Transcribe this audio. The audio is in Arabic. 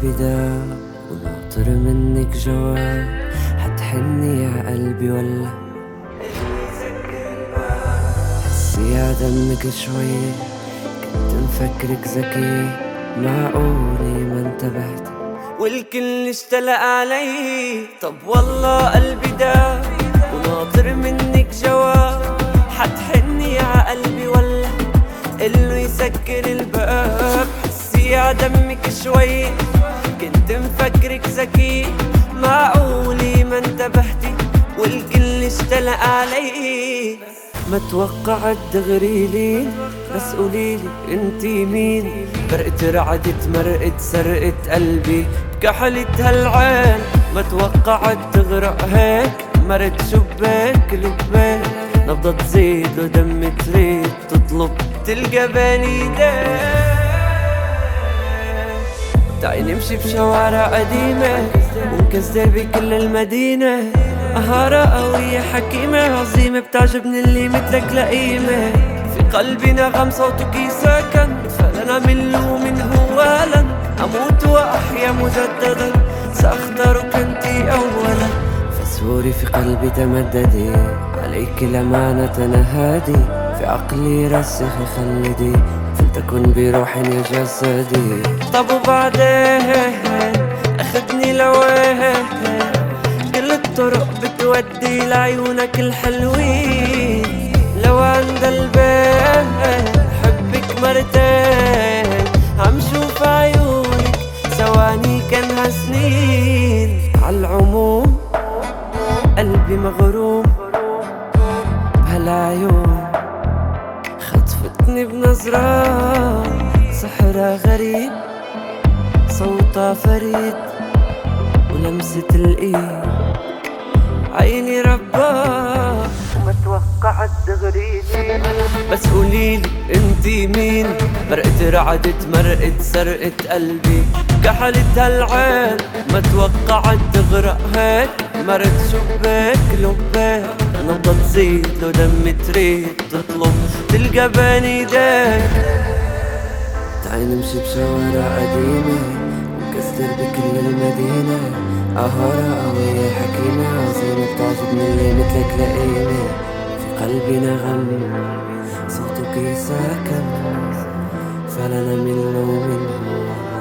قلبي داب وناطر منك جواب، حتحني يا قلبي ولا حسي يا دمك شوي، كنت مفكرك ذكي معقولي ما انتبهت والكل اشتلق علي. طب والله قلبي داب وناطر منك جواب، حتحني يا قلبي ولا قله يسكر الباب. حسي يا دمك شوي كنت مفكرك ذكي معقولي ما انتبهتي والكل اشتلق علي. ما توقعت تغريلي بس قوليلي انتي مين، برقت رعدت مرقت سرقت قلبي بكحلت هالعين. ما توقعت تغرق هيك مرت شباك لباك، نبضة تزيد ودم تريد تطلب تلقى بين ايديك. تعي نمشي بشوارع قديمة ونكسر بكل المدينة، قهارة قوية حكيمة عظيمة بتعجبني اللي مثلك لئيمة. في قلبي نغم صوتك ساكن فلن أمل منه ولا أموت وأحيا مجددا، سأختارك أنتي أولا. فسوري في قلبي تمددي عليك لما نتنهادي، في عقلي رسخي خلدي فلتكن بروح يا جسدي. طب وبعدين أخدني لوين، كل الطرق بتودي لعيونك الحلوين. لو عند البيت حبك مرتين، عم شوف عيونك ثواني كانها سنين. عالعموم قلبي مغروم بهالعيون، خطفتني بنظرة سحرها غريب، صوتها فريد ولمسة الإيد عيني رباه. ما توقعت تغريدي بس قوليلي انتي مين، مرقت رعدت مرقت سرقت قلبي كحلت هالعين. ما توقعت تغرق هيك مرت شباك لباك، نبضة تزيد لو دم تريد تطلب تلقى بين ايديك. تعي نمشي بشوارع قديمة ونكسر بكل المدينة، قهارة قوية حكيمة عظيمة بتعجبني اللي مثلك لئيمة. في قلبي نغم صوتك ساكن فلن أمل منه